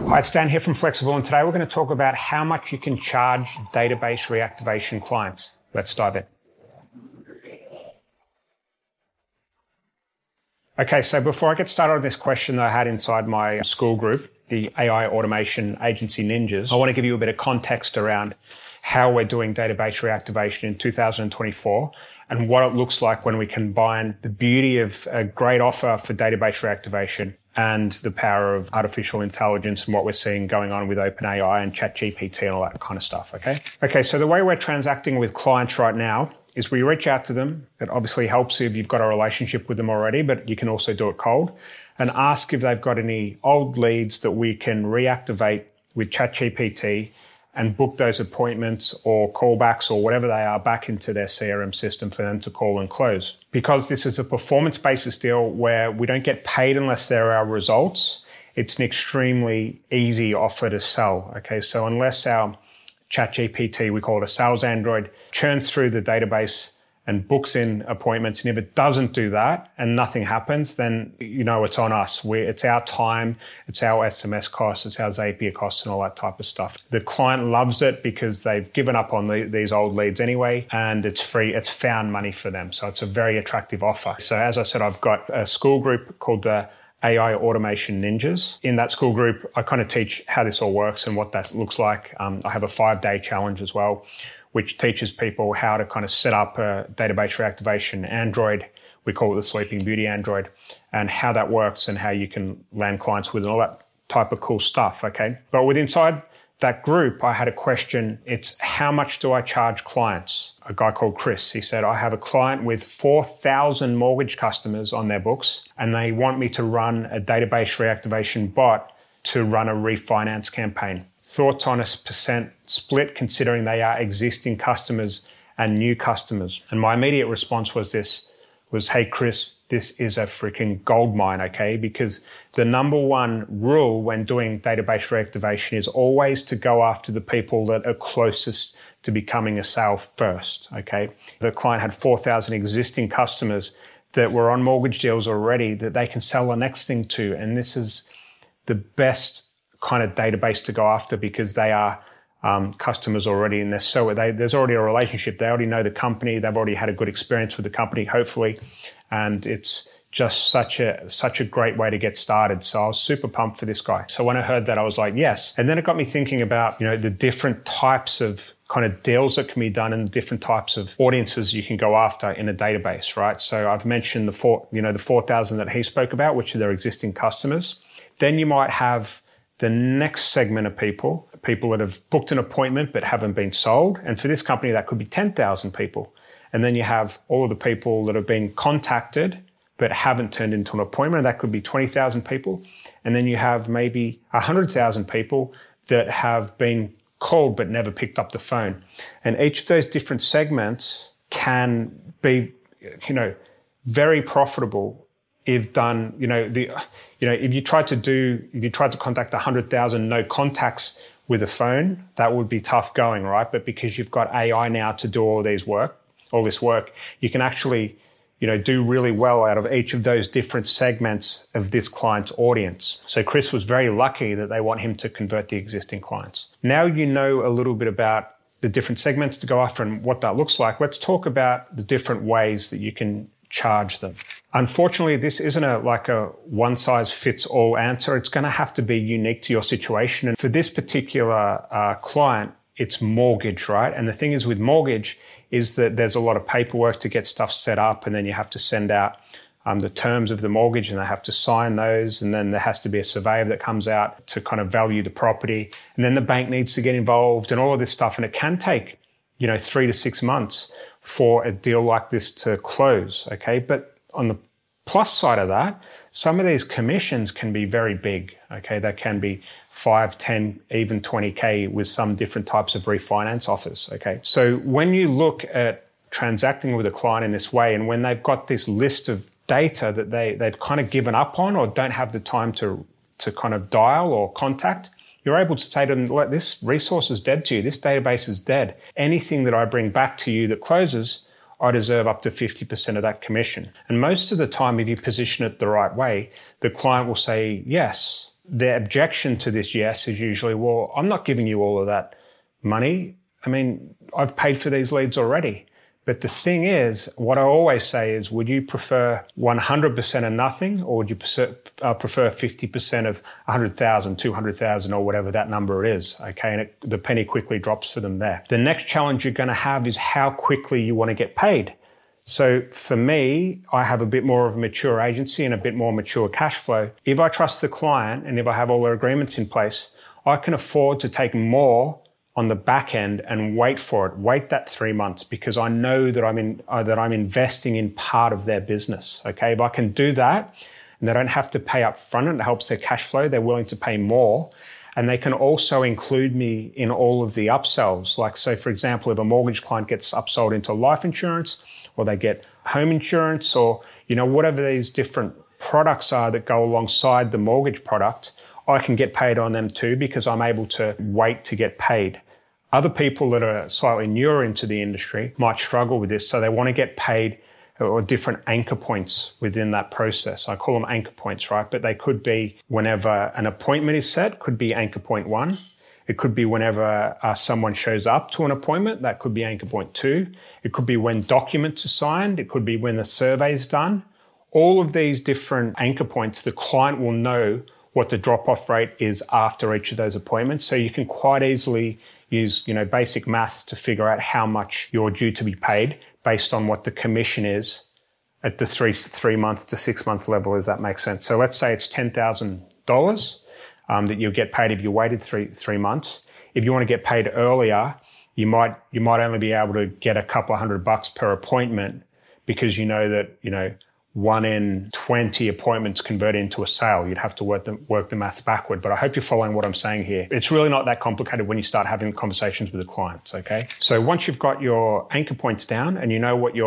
Hi, it's Dan here from Flexible, and today we're going to talk about how much you can charge database reactivation clients. Let's dive in. Okay, so before I get started on this question that I had inside my school group, the AI automation agency Ninjas, I want to give you a bit of context around how we're doing database reactivation in 2024 and what it looks like when we combine the beauty of a great offer for database reactivation and the power of artificial intelligence and what we're seeing going on with OpenAI and ChatGPT and all that kind of stuff, okay? Okay, so the way we're transacting with clients right now is we reach out to them. It obviously helps if you've got a relationship with them already, but you can also do it cold and ask if they've got any old leads that we can reactivate with ChatGPT and book those appointments or callbacks or whatever they are back into their CRM system for them to call and close. Because this is a performance basis deal where we don't get paid unless there are results, it's an extremely easy offer to sell. Okay, so unless our ChatGPT, we call it a sales android, churns through the database and books in appointments, and if it doesn't do that and nothing happens, then you know it's on us. It's our time, it's our SMS costs, it's our Zapier costs and all that type of stuff. The client loves it because they've given up on these old leads anyway, and it's free, it's found money for them. So it's a very attractive offer. So as I said, I've got a school group called the AI Automation Ninjas. In that school group, I kind of teach how this all works and what that looks like. I have a 5-day challenge as well, which teaches people how to kind of set up a database reactivation Android. We call it the Sleeping Beauty Android, and how that works and how you can land clients with and all that type of cool stuff, okay? But with inside that group, I had a question. It's how much do I charge clients? A guy called Chris, he said, I have a client with 4,000 mortgage customers on their books, and they want me to run a database reactivation bot to run a refinance campaign. Thoughts on a percent split considering they are existing customers and new customers? And my immediate response was hey, Chris, this is a freaking gold mine, okay? Because the number one rule when doing database reactivation is always to go after the people that are closest to becoming a sale first, okay? The client had 4,000 existing customers that were on mortgage deals already that they can sell the next thing to. And this is the best kind of database to go after because they are customers already, and there's already a relationship. They already know the company. They've already had a good experience with the company, hopefully, and it's just such a great way to get started. So I was super pumped for this guy. So when I heard that, I was like, yes. And then it got me thinking about, the different types of kind of deals that can be done and the different types of audiences you can go after in a database, right? So I've mentioned the 4,000 that he spoke about, which are their existing customers. Then you might have the next segment of people that have booked an appointment but haven't been sold. And for this company, that could be 10,000 people. And then you have all of the people that have been contacted but haven't turned into an appointment. That could be 20,000 people. And then you have maybe 100,000 people that have been called but never picked up the phone. And each of those different segments can be, very profitable if done, if you tried to contact 100,000 no contacts with a phone, that would be tough going, right? But because you've got AI now to do all this work, you can actually, do really well out of each of those different segments of this client's audience. So Chris was very lucky that they want him to convert the existing clients. Now you know a little bit about the different segments to go after and what that looks like. Let's talk about the different ways that you can charge them. Unfortunately, this isn't a one-size-fits-all answer. It's going to have to be unique to your situation. And for this particular client, it's mortgage, right? And the thing is with mortgage is that there's a lot of paperwork to get stuff set up, and then you have to send out the terms of the mortgage, and they have to sign those, and then there has to be a surveyor that comes out to kind of value the property, and then the bank needs to get involved and all of this stuff, and it can take 3 to 6 months for a deal like this to close, okay? But on the plus side of that, some of these commissions can be very big, okay? That can be 5, 10, even 20K with some different types of refinance offers, okay? So when you look at transacting with a client in this way, and when they've got this list of data that they've kind of given up on or don't have the time to kind of dial or contact, you're able to say to them, look, this resource is dead to you. This database is dead. Anything that I bring back to you that closes, I deserve up to 50% of that commission. And most of the time, if you position it the right way, the client will say yes. the objection to this yes is usually, well, I'm not giving you all of that money. I mean, I've paid for these leads already. But the thing is, what I always say is, would you prefer 100% of nothing, or would you prefer 50% of 100,000, 200,000, or whatever that number is? Okay, and the penny quickly drops for them there. The next challenge you're going to have is how quickly you want to get paid. So for me, I have a bit more of a mature agency and a bit more mature cash flow. If I trust the client and if I have all their agreements in place, I can afford to take more on the back end and wait for it. Wait that 3 months, because I know that I'm investing in part of their business. Okay, if I can do that and they don't have to pay up front and it helps their cash flow, they're willing to pay more. And they can also include me in all of the upsells. Like, so for example, if a mortgage client gets upsold into life insurance, or they get home insurance, or, whatever these different products are that go alongside the mortgage product, I can get paid on them too, because I'm able to wait to get paid. Other people that are slightly newer into the industry might struggle with this, so they want to get paid or different anchor points within that process. I call them anchor points, right? But they could be whenever an appointment is set, could be anchor point 1. It could be whenever someone shows up to an appointment, that could be anchor point 2. It could be when documents are signed. It could be when the survey is done. All of these different anchor points, the client will know what the drop-off rate is after each of those appointments. So you can quite easily use, basic maths to figure out how much you're due to be paid based on what the commission is at the 3 month to 6 month level. Does that make sense? So let's say it's $10,000 that you'll get paid if you waited three months. If you want to get paid earlier, you might only be able to get a couple of $100 per appointment, because that 1 in 20 appointments convert into a sale. You'd have to work the maths backward. But I hope you're following what I'm saying here. It's really not that complicated when you start having conversations with the clients, okay? So once you've got your anchor points down and you know what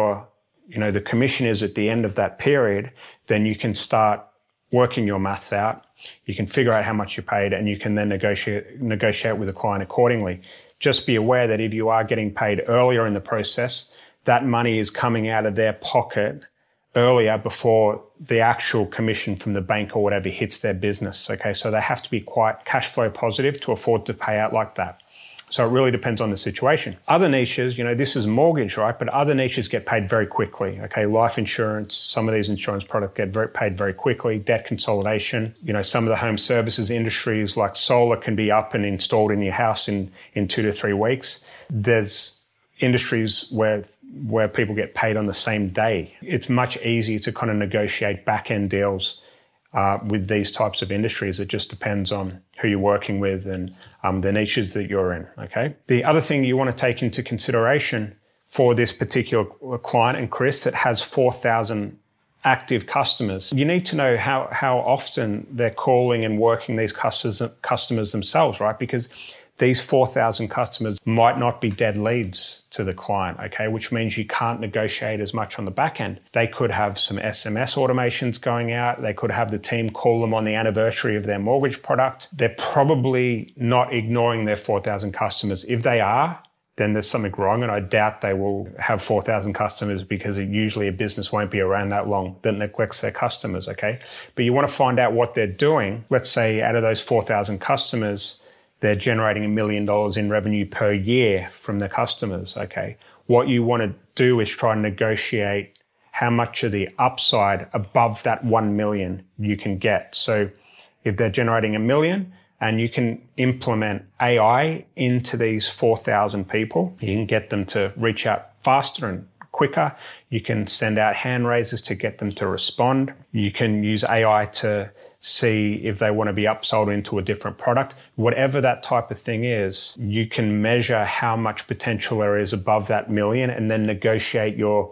the commission is at the end of that period, then you can start working your maths out. You can figure out how much you're paid, and you can then negotiate with the client accordingly. Just be aware that if you are getting paid earlier in the process, that money is coming out of their pocket earlier before the actual commission from the bank or whatever hits their business. Okay, so they have to be quite cash flow positive to afford to pay out like that. So it really depends on the situation. Other niches, this is mortgage, right? But other niches get paid very quickly. Okay, life insurance, some of these insurance products get paid very quickly. Debt consolidation, some of the home services industries like solar can be up and installed in your house in 2 to 3 weeks. There's industries where people get paid on the same day. It's much easier to kind of negotiate back-end deals with these types of industries. It just depends on who you're working with and the niches that you're in, okay? The other thing you want to take into consideration for this particular client, and Chris, that has 4,000 active customers, you need to know how often they're calling and working these customers themselves, right? Because these 4,000 customers might not be dead leads to the client, okay, which means you can't negotiate as much on the back end. They could have some SMS automations going out. They could have the team call them on the anniversary of their mortgage product. They're probably not ignoring their 4,000 customers. If they are, then there's something wrong, and I doubt they will have 4,000 customers, because usually a business won't be around that long that neglects their customers, okay? But you want to find out what they're doing. Let's say out of those 4,000 customers, they're generating $1 million in revenue per year from their customers, okay? What you want to do is try and negotiate how much of the upside above that 1 million you can get. So if they're generating $1 million and you can implement AI into these 4,000 people, you can get them to reach out faster and quicker. You can send out hand raisers to get them to respond. You can use AI to see if they want to be upsold into a different product. Whatever that type of thing is, you can measure how much potential there is above that million, and then negotiate your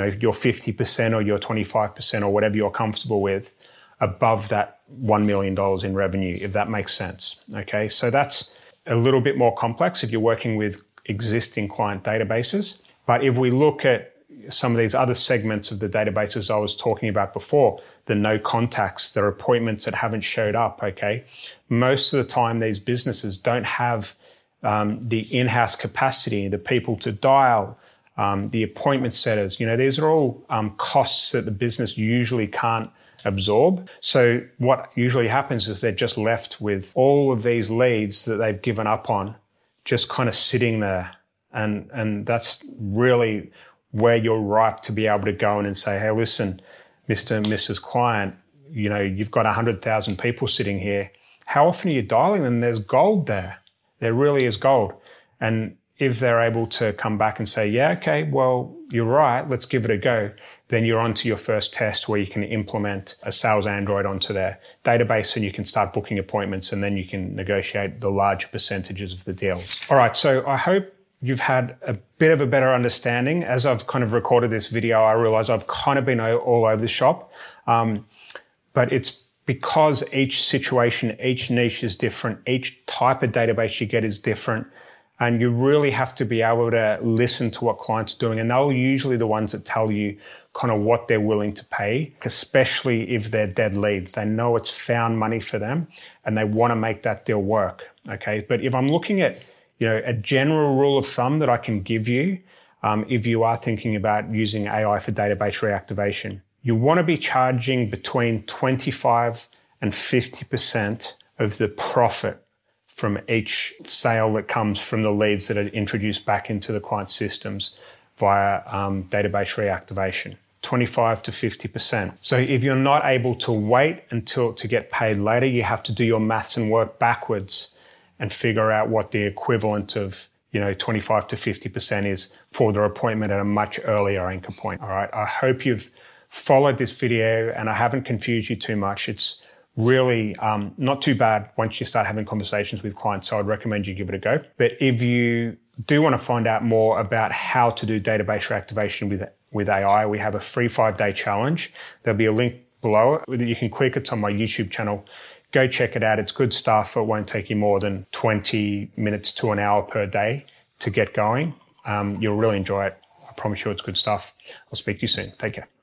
50% or your 25% or whatever you're comfortable with above that $1 million in revenue, if that makes sense. Okay, so that's a little bit more complex if you're working with existing client databases. But if we look at some of these other segments of the databases I was talking about before, the no contacts, the appointments that haven't showed up, okay? Most of the time, these businesses don't have the in-house capacity, the people to dial, the appointment setters. These are all costs that the business usually can't absorb. So what usually happens is they're just left with all of these leads that they've given up on, just kind of sitting there. And that's really where you're ripe to be able to go in and say, hey, listen, Mr. and Mrs. Client, you've got 100,000 people sitting here. How often are you dialing them? There's gold there. There really is gold. And if they're able to come back and say, yeah, okay, well, you're right, let's give it a go, then you're on to your first test where you can implement a sales Android onto their database and you can start booking appointments, and then you can negotiate the larger percentages of the deals. All right, so I hope you've had a bit of a better understanding. As I've kind of recorded this video, I realize I've kind of been all over the shop, but it's because each situation, each niche is different, each type of database you get is different, and you really have to be able to listen to what clients are doing, and they're usually the ones that tell you kind of what they're willing to pay, especially if they're dead leads. They know it's found money for them, and they want to make that deal work, okay? But if I'm looking at a general rule of thumb that I can give you, if you are thinking about using AI for database reactivation, you want to be charging between 25 and 50% of the profit from each sale that comes from the leads that are introduced back into the client systems via database reactivation. 25 to 50%. So if you're not able to wait until to get paid later, you have to do your maths and work backwards and figure out what the equivalent of 25 to 50% is for their appointment at a much earlier anchor point. All right. I hope you've followed this video and I haven't confused you too much. It's really not too bad once you start having conversations with clients. So I'd recommend you give it a go. But if you do want to find out more about how to do database reactivation with AI, we have a free 5-day challenge. There'll be a link below it that you can click. It's on my YouTube channel. Go check it out. It's good stuff. It won't take you more than 20 minutes to an hour per day to get going. You'll really enjoy it. I promise you it's good stuff. I'll speak to you soon. Take care.